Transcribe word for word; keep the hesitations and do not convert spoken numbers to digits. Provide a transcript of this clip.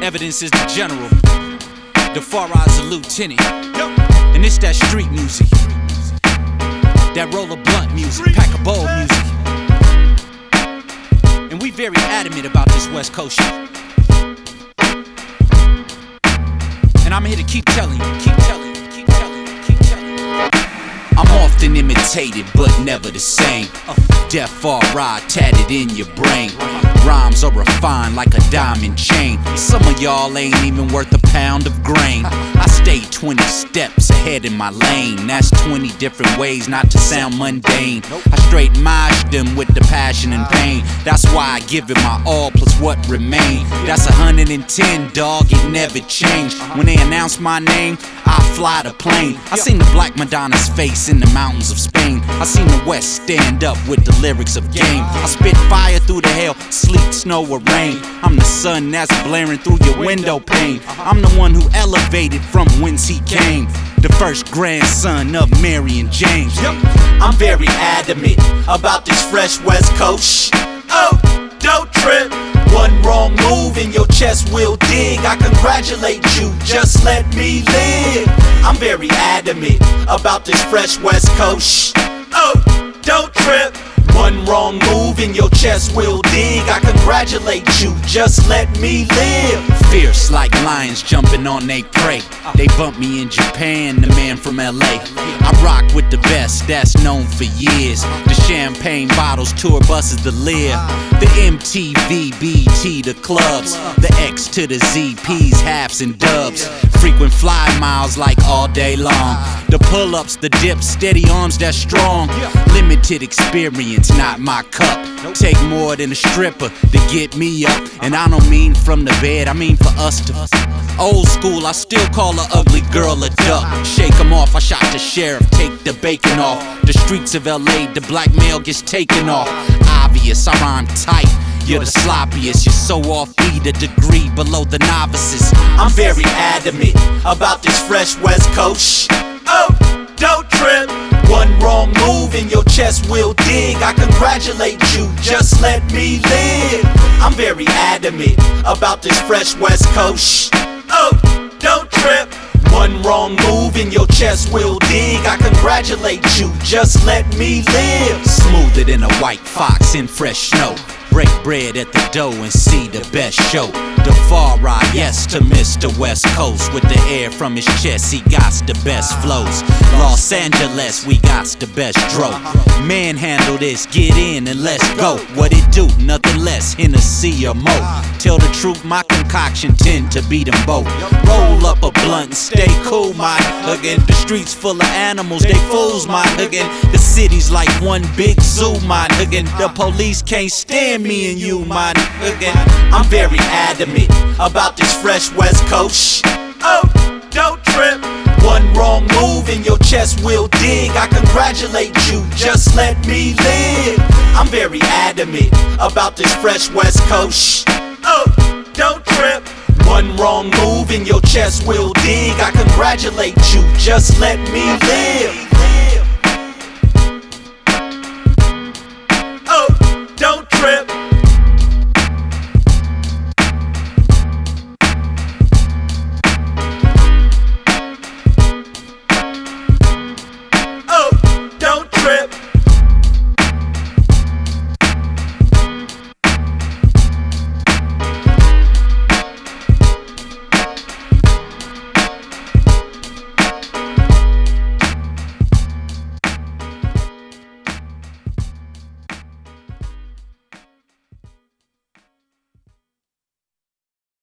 Evidence is the general, the Faraz the lieutenant, and it's that street music, that roll a blunt music, pack a bowl music. And we very adamant about this West Coast shit. And I'm here to keep telling you, keep telling you, keep telling you, keep telling you. I'm often imitated, but never the same. Death far ride tatted in your brain. Rhymes are refined like a diamond chain. Some of y'all ain't even worth a pound of grain. I stay twenty steps ahead in my lane. That's twenty different ways not to sound mundane. I straight mash them with the passion and pain. That's why I give it my all plus what remain. That's one hundred ten, dog, it never changed. When they announce my name, I fly the plane. I seen the Black Madonna's face in the mountains of Spain. I seen the West stand up with the lyrics of game. I spit fire through the hail, sleet, snow, or rain. I'm the sun that's blaring through your window pane. I'm the one who elevated from whence he came, the first grandson of Mary and James. I'm very adamant about this fresh West Coast shh. Oh, don't trip. One wrong move and your chest will dig. I congratulate you, just let me live. I'm very adamant about this fresh West Coast shh. Oh, don't trip. One wrong move and your chest will dig. I congratulate you, just let me live. Fierce like lions jumping on they prey. They bump me in Japan, the man from L A. I rock with the best, that's known for years. The champagne bottles, tour buses, the Lear. The M T V, B E T, the clubs. The X to the Z, P's, halves, and dubs. Frequent fly miles like all day long. The pull-ups, the dips, steady arms that's strong. Limited experience, not my cup. Take more than a stripper to get me up. And I don't mean from the bed, I mean for us to. Old school, I still call a ugly girl a duck. Shake 'em off, I shot the sheriff, take the bacon off. The streets of L A, the black male gets taken off. Obvious, I rhyme tight. You're the sloppiest, you're so offbeat, a degree below the novices. I'm very adamant about this fresh West Coast shh. Oh, don't trip. One wrong move and your chest will dig. I congratulate you, just let me live. I'm very adamant about this fresh West Coast shh. Oh, don't trip. One wrong move and your chest will dig. I congratulate you, just let me live. Smoother than a white fox in fresh snow. Break bread at the dough and see the best show. The far ride, yes, to Mister West Coast. With the air from his chest, he got the best flows. Los Angeles, we got the best dro. Manhandle this, get in and let's go. What it do? Nothing less, Hennessy or Mo. Tell the truth, my concoction tend to beat them both. Roll up a blunt and stay cool, my huggin'. The streets full of animals, they fools, my huggin'. The city's like one big zoo, my huggin'. The police can't stand me and you, my huggin'. I'm very adamant about this fresh West Coast shh. Oh, don't trip. One wrong move and your chest will dig. I congratulate you, just let me live. I'm very adamant about this fresh West Coast shh. Oh, don't trip. One wrong move and your chest will dig. I congratulate you, just let me live.